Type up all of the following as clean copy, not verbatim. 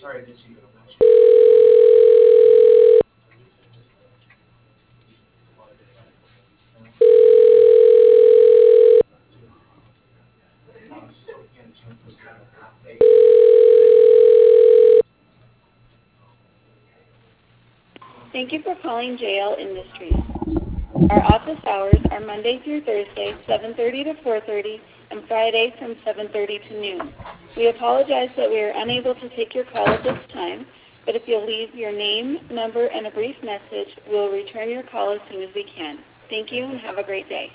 Thank you for calling JL Industries. Our office hours are Monday through Thursday, 7:30 to 4:30, and Friday from 7:30 to noon. We apologize that we are unable to take your call at this time, but if you'll leave your name, number, and a brief message, we'll return your call as soon as we can. Thank you and have a great day.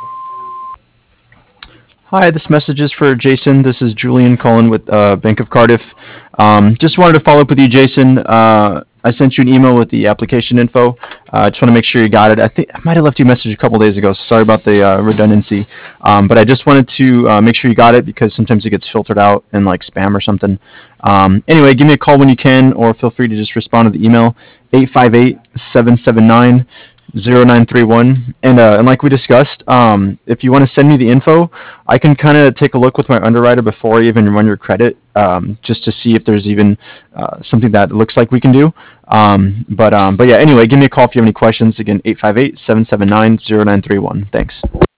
Hi, this message is for Jason. This is Julian calling with Bank of Cardiff. Just wanted to follow up with you, Jason. I sent you an email with the application info. I just want to make sure you got it. I think I might have left you a message a couple days ago, so sorry about the redundancy. But I just wanted to make sure you got it because sometimes it gets filtered out in like spam or something. Anyway, give me a call when you can, or feel free to just respond to the email 858-779-0931. And like we discussed, if you want to send me the info, I can kind of take a look with my underwriter before I even run your credit, just to see if there's even something that looks like we can do. But yeah, anyway, give me a call if you have any questions. Again, 858-779-0931. Thanks.